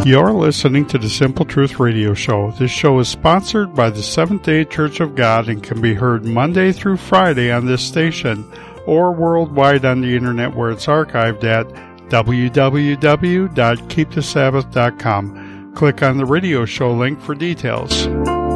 You're listening to the Simple Truth Radio Show. This show is sponsored by the Seventh-day Church of God and can be heard Monday through Friday on this station or worldwide on the internet where it's archived at www.keepthesabbath.com. Click on the radio show link for details.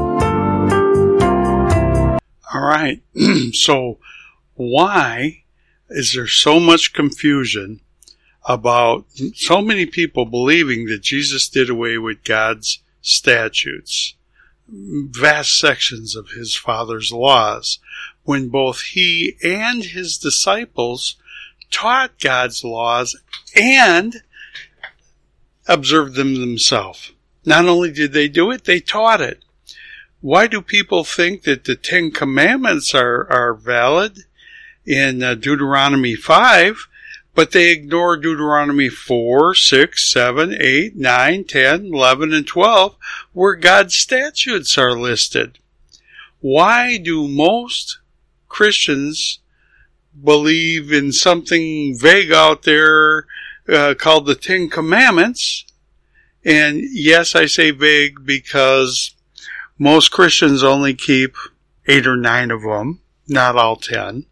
All right, so why is there so much confusion about so many people believing that Jesus did away with God's statutes, vast sections of his Father's laws, when both he and his disciples taught God's laws and observed them themselves? Not only did they do it, they taught it. Why do people think that the Ten Commandments are valid in Deuteronomy 5, but they ignore Deuteronomy 4, 6, 7, 8, 9, 10, 11, and 12, where God's statutes are listed? Why do most Christians believe in something vague out there called the Ten Commandments? And yes, I say vague because most Christians only keep 8 or 9 of them, not all 10.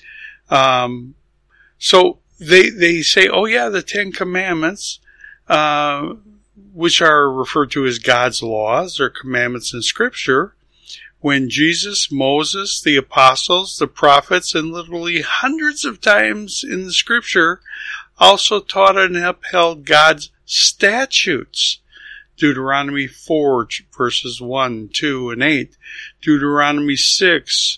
So they say, oh yeah, the Ten Commandments, which are referred to as God's laws or commandments in Scripture, when Jesus, Moses, the apostles, the prophets, and literally hundreds of times in the Scripture also taught and upheld God's statutes. Deuteronomy 4, verses 1, 2, and 8. Deuteronomy 6,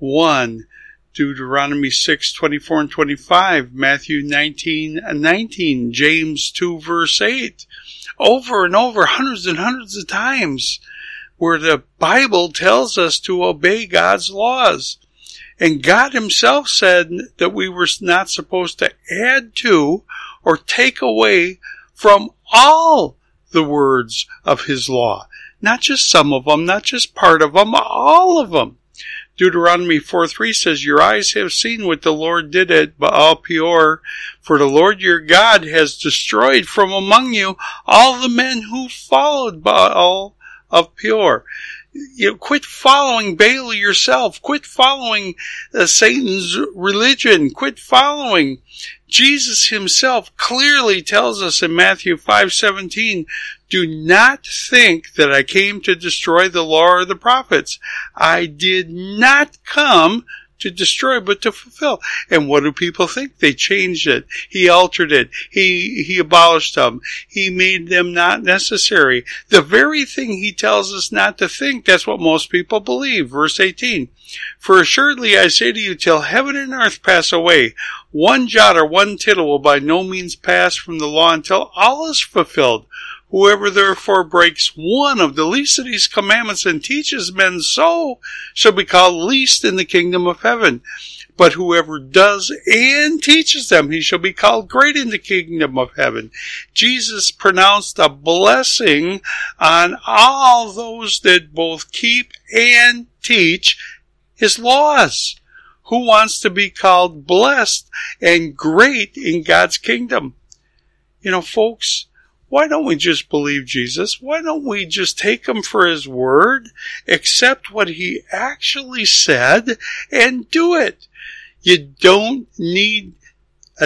1. Deuteronomy 6, 24 and 25. Matthew 19 and 19. James 2, verse 8. Over and over, hundreds and hundreds of times, where the Bible tells us to obey God's laws. And God himself said that we were not supposed to add to or take away from all the words of his law. Not just some of them, not just part of them, all of them. Deuteronomy 4:3 says, your eyes have seen what the Lord did at Baal Peor, for the Lord your God has destroyed from among you all the men who followed Baal of Peor. You know, quit following Baal yourself. Quit following Satan's religion. Quit following. Jesus himself clearly tells us in Matthew 5:17, do not think that I came to destroy the law or the prophets. I did not come to destroy, but to fulfill. And what do people think? They changed it. He altered it. He abolished them. He made them not necessary. The very thing he tells us not to think, that's what most people believe. Verse 18. For assuredly I say to you, till heaven and earth pass away, one jot or one tittle will by no means pass from the law until all is fulfilled. Whoever therefore breaks one of the least of these commandments and teaches men so shall be called least in the kingdom of heaven. But whoever does and teaches them, he shall be called great in the kingdom of heaven. Jesus pronounced a blessing on all those that both keep and teach his laws. Who wants to be called blessed and great in God's kingdom? You know, folks, why don't we just believe Jesus? Why don't we just take him for his word, accept what he actually said, and do it? You don't need a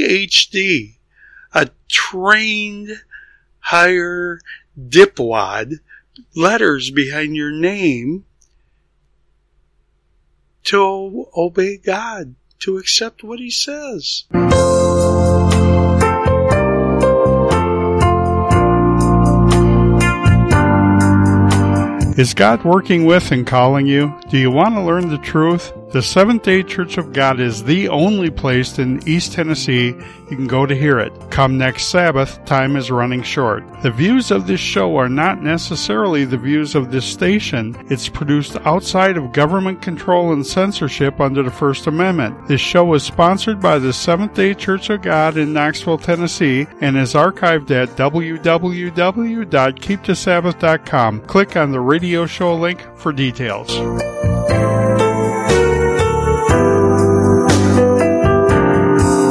THD, a trained, higher dipwad, letters behind your name, to obey God, to accept what he says. Is God working with and calling you? Do you want to learn the truth? The Seventh-day Church of God is the only place in East Tennessee you can go to hear it. Come next Sabbath, time is running short. The views of this show are not necessarily the views of this station. It's produced outside of government control and censorship under the First Amendment. This show is sponsored by the Seventh-day Church of God in Knoxville, Tennessee, and is archived at www.keepthesabbath.com. Click on the radio show link for details.